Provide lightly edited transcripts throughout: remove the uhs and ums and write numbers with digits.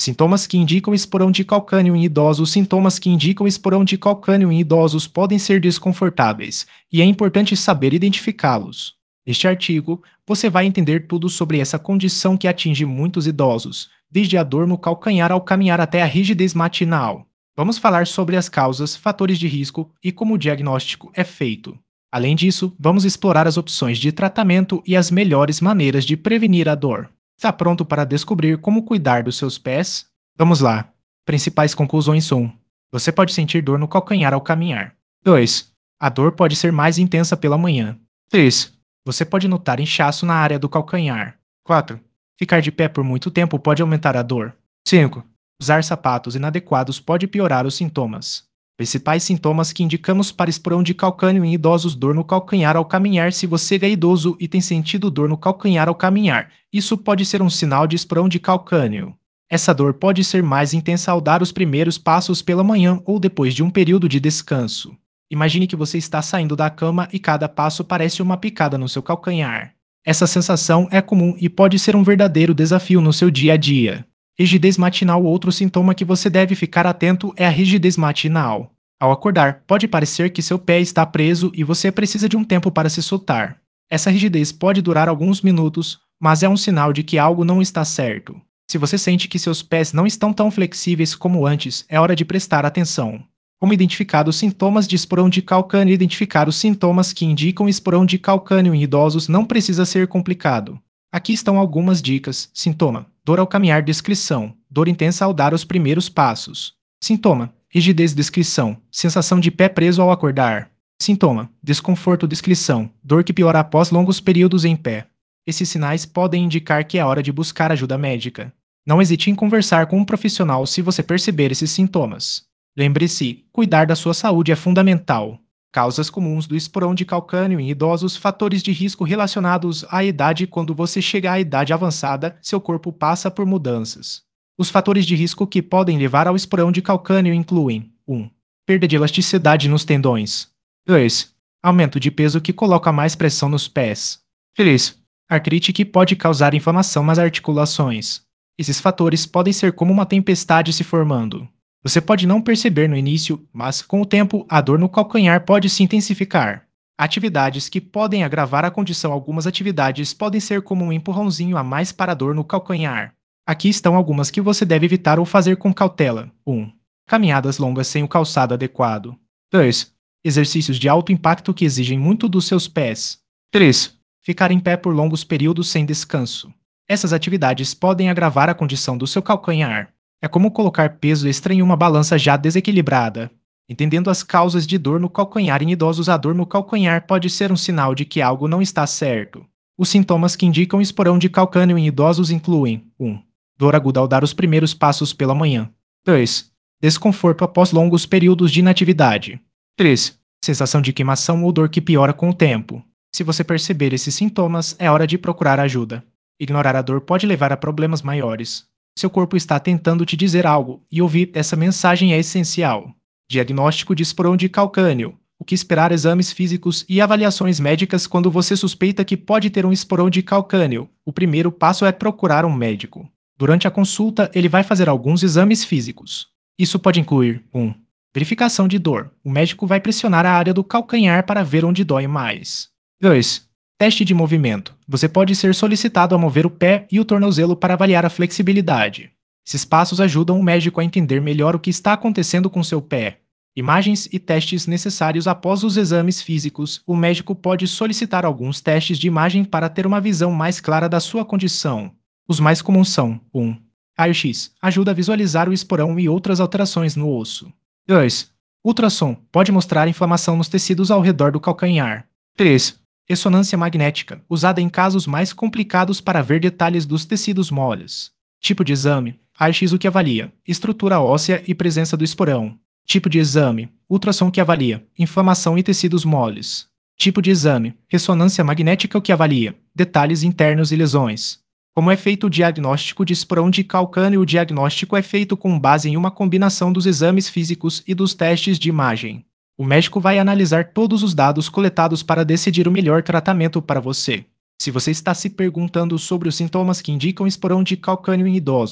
Sintomas que indicam esporão de calcânio em idosos. Sintomas que indicam esporão de calcânio em idosos podem ser desconfortáveis, e é importante saber identificá-los. Neste artigo, você vai entender tudo sobre essa condição que atinge muitos idosos, desde a dor no calcanhar ao caminhar até a rigidez matinal. Vamos falar sobre as causas, fatores de risco e como o diagnóstico é feito. Além disso, vamos explorar as opções de tratamento e as melhores maneiras de prevenir a dor. Está pronto para descobrir como cuidar dos seus pés? Vamos lá. Principais conclusões 1. Você pode sentir dor no calcanhar ao caminhar. 2. A dor pode ser mais intensa pela manhã. 3. Você pode notar inchaço na área do calcanhar. 4. Ficar de pé por muito tempo pode aumentar a dor. 5. Usar sapatos inadequados pode piorar os sintomas. Principais sintomas que indicamos para esporão de calcânio em idosos: dor no calcanhar ao caminhar. Se você é idoso e tem sentido dor no calcanhar ao caminhar, isso pode ser um sinal de esporão de calcânio. Essa dor pode ser mais intensa ao dar os primeiros passos pela manhã ou depois de um período de descanso. Imagine que você está saindo da cama e cada passo parece uma picada no seu calcanhar. Essa sensação é comum e pode ser um verdadeiro desafio no seu dia a dia. Rigidez matinal. Outro sintoma que você deve ficar atento é a rigidez matinal. Ao acordar, pode parecer que seu pé está preso e você precisa de um tempo para se soltar. Essa rigidez pode durar alguns minutos, mas é um sinal de que algo não está certo. Se você sente que seus pés não estão tão flexíveis como antes, é hora de prestar atenção. Como identificar os sintomas de esporão de calcânio? Identificar os sintomas que indicam esporão de calcânio em idosos não precisa ser complicado. Aqui estão algumas dicas. Sintoma: dor ao caminhar. Descrição: dor intensa ao dar os primeiros passos. Sintoma: rigidez. Descrição: sensação de pé preso ao acordar. Sintoma: desconforto. Descrição: dor que piora após longos períodos em pé. Esses sinais podem indicar que é hora de buscar ajuda médica. Não hesite em conversar com um profissional se você perceber esses sintomas. Lembre-se, cuidar da sua saúde é fundamental. Causas comuns do esporão de calcânio em idosos. Fatores de risco relacionados à idade. Quando você chega à idade avançada, seu corpo passa por mudanças. Os fatores de risco que podem levar ao esporão de calcânio incluem: 1. Perda de elasticidade nos tendões. 2. Aumento de peso que coloca mais pressão nos pés. 3. Artrite que pode causar inflamação nas articulações. Esses fatores podem ser como uma tempestade se formando. Você pode não perceber no início, mas com o tempo, a dor no calcanhar pode se intensificar. Atividades que podem agravar a condição. Algumas atividades podem ser como um empurrãozinho a mais para a dor no calcanhar. Aqui estão algumas que você deve evitar ou fazer com cautela. 1. Caminhadas longas sem o calçado adequado. 2. Exercícios de alto impacto que exigem muito dos seus pés. 3. Ficar em pé por longos períodos sem descanso. Essas atividades podem agravar a condição do seu calcanhar. É como colocar peso extra em uma balança já desequilibrada. Entendendo as causas de dor no calcanhar em idosos. A dor no calcanhar pode ser um sinal de que algo não está certo. Os sintomas que indicam esporão de calcânio em idosos incluem: 1. Dor aguda ao dar os primeiros passos pela manhã. 2. Desconforto após longos períodos de inatividade. 3. Sensação de queimação ou dor que piora com o tempo. Se você perceber esses sintomas, é hora de procurar ajuda. Ignorar a dor pode levar a problemas maiores. Seu corpo está tentando te dizer algo, e ouvir essa mensagem é essencial. Diagnóstico de esporão de calcânio. O que esperar? Exames físicos e avaliações médicas. Quando você suspeita que pode ter um esporão de calcânio, o primeiro passo é procurar um médico. Durante a consulta, ele vai fazer alguns exames físicos. Isso pode incluir: 1. Verificação de dor. O médico vai pressionar a área do calcanhar para ver onde dói mais. 2. Teste de movimento. Você pode ser solicitado a mover o pé e o tornozelo para avaliar a flexibilidade. Esses passos ajudam o médico a entender melhor o que está acontecendo com seu pé. Imagens e testes necessários. Após os exames físicos, o médico pode solicitar alguns testes de imagem para ter uma visão mais clara da sua condição. Os mais comuns são: 1. Raio-X. Ajuda a visualizar o esporão e outras alterações no osso. 2. Ultrassom. Pode mostrar inflamação nos tecidos ao redor do calcanhar. 3. Ressonância magnética, usada em casos mais complicados para ver detalhes dos tecidos moles. Tipo de exame: raio-x, o que avalia estrutura óssea e presença do esporão. Tipo de exame: ultrassom, que avalia inflamação e tecidos moles. Tipo de exame: ressonância magnética, o que avalia detalhes internos e lesões. Como é feito o diagnóstico de esporão de calcânio? O diagnóstico é feito com base em uma combinação dos exames físicos e dos testes de imagem. O médico vai analisar todos os dados coletados para decidir o melhor tratamento para você. Se você está se perguntando sobre os sintomas que indicam esporão de calcânio em idosos,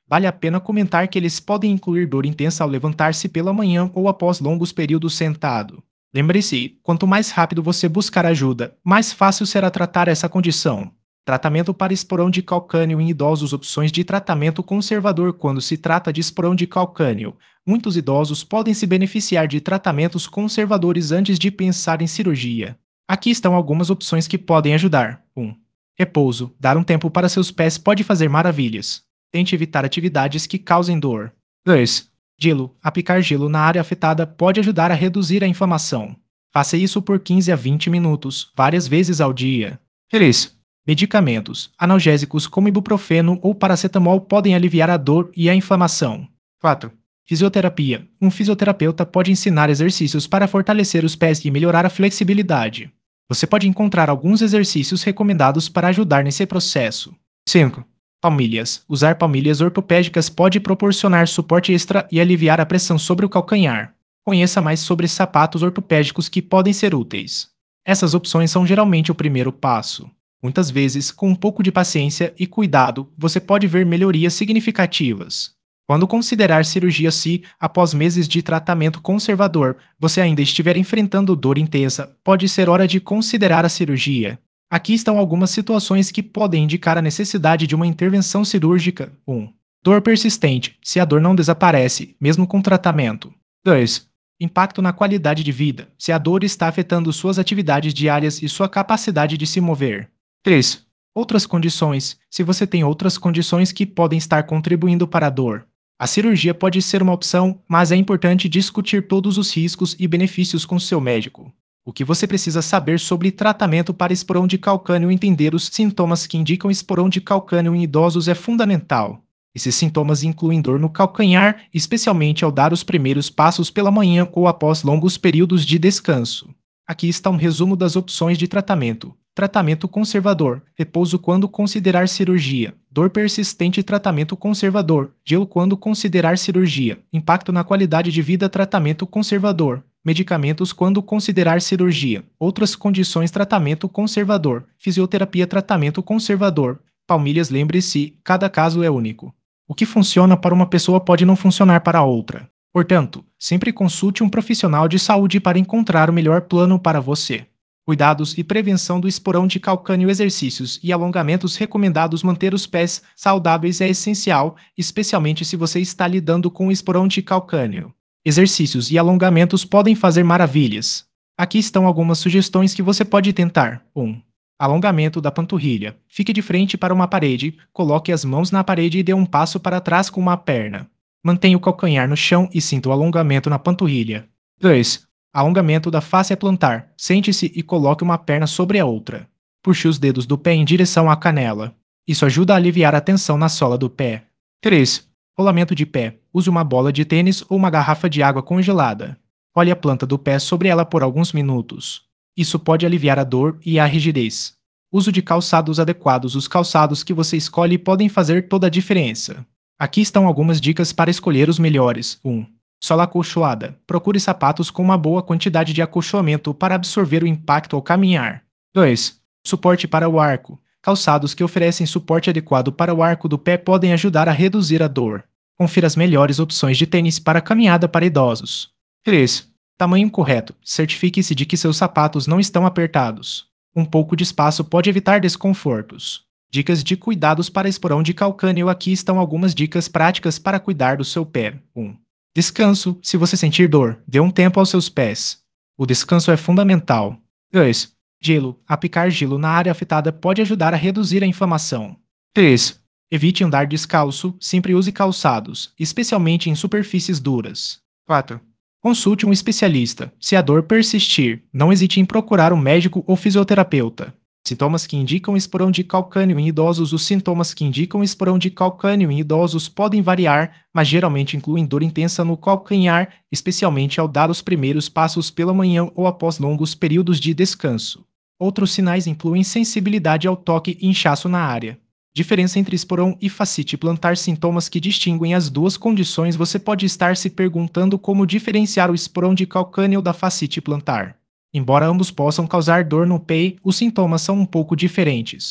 Vale a pena comentar que eles podem incluir dor intensa ao levantar-se pela manhã ou após longos períodos sentado. Lembre-se, quanto mais rápido você buscar ajuda, mais fácil será tratar essa condição. Tratamento para esporão de calcânio em idosos. Opções de tratamento conservador. Quando se trata de esporão de calcânio, muitos idosos podem se beneficiar de tratamentos conservadores antes de pensar em cirurgia. Aqui estão algumas opções que podem ajudar. 1. Repouso. Dar um tempo para seus pés pode fazer maravilhas. Tente evitar atividades que causem dor. 2. Gelo. Aplicar gelo na área afetada pode ajudar a reduzir a inflamação. Faça isso por 15 a 20 minutos, várias vezes ao dia. 3. Medicamentos. Analgésicos como ibuprofeno ou paracetamol podem aliviar a dor e a inflamação. 4. Fisioterapia. Um fisioterapeuta pode ensinar exercícios para fortalecer os pés e melhorar a flexibilidade. Você pode encontrar alguns exercícios recomendados para ajudar nesse processo. 5. Palmilhas. Usar palmilhas ortopédicas pode proporcionar suporte extra e aliviar a pressão sobre o calcanhar. Conheça mais sobre sapatos ortopédicos que podem ser úteis. Essas opções são geralmente o primeiro passo. Muitas vezes, com um pouco de paciência e cuidado, você pode ver melhorias significativas. Quando considerar cirurgia, se, após meses de tratamento conservador, você ainda estiver enfrentando dor intensa, pode ser hora de considerar a cirurgia. Aqui estão algumas situações que podem indicar a necessidade de uma intervenção cirúrgica. 1. Dor persistente, se a dor não desaparece, mesmo com tratamento. 2. Impacto na qualidade de vida, se a dor está afetando suas atividades diárias e sua capacidade de se mover. 3. Outras condições, se você tem outras condições que podem estar contribuindo para a dor. A cirurgia pode ser uma opção, mas é importante discutir todos os riscos e benefícios com seu médico. O que você precisa saber sobre tratamento para esporão de calcânio e entender os sintomas que indicam esporão de calcânio em idosos é fundamental. Esses sintomas incluem dor no calcanhar, especialmente ao dar os primeiros passos pela manhã ou após longos períodos de descanso. Aqui está um resumo das opções de tratamento. Tratamento conservador. Repouso quando considerar cirurgia. Dor persistente. Tratamento conservador. Gelo quando considerar cirurgia. Impacto na qualidade de vida. Tratamento conservador. Medicamentos quando considerar cirurgia. Outras condições. Tratamento conservador. Fisioterapia. Tratamento conservador. Palmilhas. Lembre-se, cada caso é único. O que funciona para uma pessoa pode não funcionar para outra. Portanto, sempre consulte um profissional de saúde para encontrar o melhor plano para você. Cuidados e prevenção do esporão de calcânio. Exercícios e alongamentos recomendados. Manter os pés saudáveis é essencial, especialmente se você está lidando com o esporão de calcânio. Exercícios e alongamentos podem fazer maravilhas. Aqui estão algumas sugestões que você pode tentar. 1. Alongamento da panturrilha. Fique de frente para uma parede, coloque as mãos na parede e dê um passo para trás com uma perna. Mantenha o calcanhar no chão e sinta o alongamento na panturrilha. 2. Alongamento da fáscia plantar. Sente-se e coloque uma perna sobre a outra. Puxe os dedos do pé em direção à canela. Isso ajuda a aliviar a tensão na sola do pé. 3. Rolamento de pé. Use uma bola de tênis ou uma garrafa de água congelada. Role a planta do pé sobre ela por alguns minutos. Isso pode aliviar a dor e a rigidez. Uso de calçados adequados. Os calçados que você escolhe podem fazer toda a diferença. Aqui estão algumas dicas para escolher os melhores. 1. Sola acolchoada. Procure sapatos com uma boa quantidade de acolchoamento para absorver o impacto ao caminhar. 2. Suporte para o arco. Calçados que oferecem suporte adequado para o arco do pé podem ajudar a reduzir a dor. Confira as melhores opções de tênis para caminhada para idosos. 3. Tamanho correto. Certifique-se de que seus sapatos não estão apertados. Um pouco de espaço pode evitar desconfortos. Dicas de cuidados para esporão de calcânio. Aqui estão algumas dicas práticas para cuidar do seu pé. 1. Descanso. Se você sentir dor, dê um tempo aos seus pés. O descanso é fundamental. 2. Gelo. Aplicar gelo na área afetada pode ajudar a reduzir a inflamação. 3. Evite andar descalço. Sempre use calçados, especialmente em superfícies duras. 4. Consulte um especialista. Se a dor persistir, não hesite em procurar um médico ou fisioterapeuta. Sintomas que indicam esporão de calcânio em idosos. Os sintomas que indicam esporão de calcânio em idosos podem variar, mas geralmente incluem dor intensa no calcanhar, especialmente ao dar os primeiros passos pela manhã ou após longos períodos de descanso. Outros sinais incluem sensibilidade ao toque e inchaço na área. Diferença entre esporão e fascite plantar. Sintomas que distinguem as duas condições. Você pode estar se perguntando como diferenciar o esporão de calcânio da fascite plantar. Embora ambos possam causar dor no pé, os sintomas são um pouco diferentes.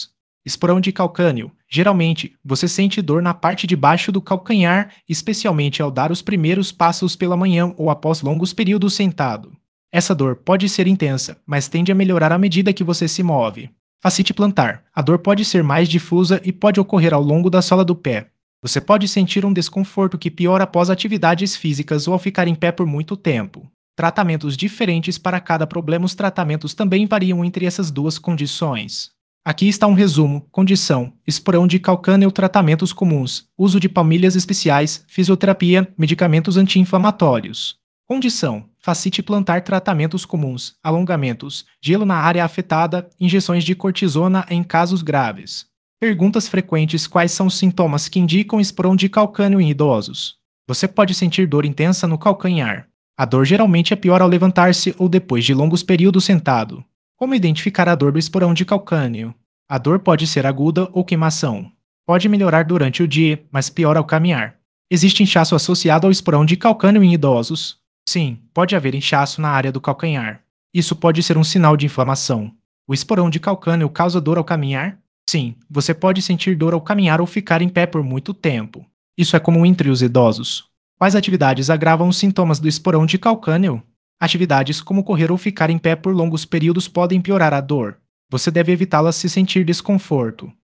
Esporão de calcânio. Geralmente, você sente dor na parte de baixo do calcanhar, especialmente ao dar os primeiros passos pela manhã ou após longos períodos sentado. Essa dor pode ser intensa, mas tende a melhorar à medida que você se move. Fascite plantar. A dor pode ser mais difusa e pode ocorrer ao longo da sola do pé. Você pode sentir um desconforto que piora após atividades físicas ou ao ficar em pé por muito tempo. Tratamentos diferentes para cada problema. Os tratamentos também variam entre essas duas condições. Aqui está um resumo: condição, esporão de calcâneo, tratamentos comuns, uso de palmilhas especiais, fisioterapia, medicamentos anti-inflamatórios. Condição, fascite plantar, tratamentos comuns, alongamentos, gelo na área afetada, injeções de cortisona em casos graves. Perguntas frequentes: quais são os sintomas que indicam esporão de calcânio em idosos? Você pode sentir dor intensa no calcanhar. A dor geralmente é pior ao levantar-se ou depois de longos períodos sentado. Como identificar a dor do esporão de calcânio? A dor pode ser aguda ou queimação. Pode melhorar durante o dia, mas piora ao caminhar. Existe inchaço associado ao esporão de calcânio em idosos? Sim, pode haver inchaço na área do calcanhar. Isso pode ser um sinal de inflamação. O esporão de calcânio causa dor ao caminhar? Sim, você pode sentir dor ao caminhar ou ficar em pé por muito tempo. Isso é comum entre os idosos. Quais atividades agravam os sintomas do esporão de calcânio? Atividades como correr ou ficar em pé por longos períodos podem piorar a dor. Você deve evitá-las se sentir desconforto.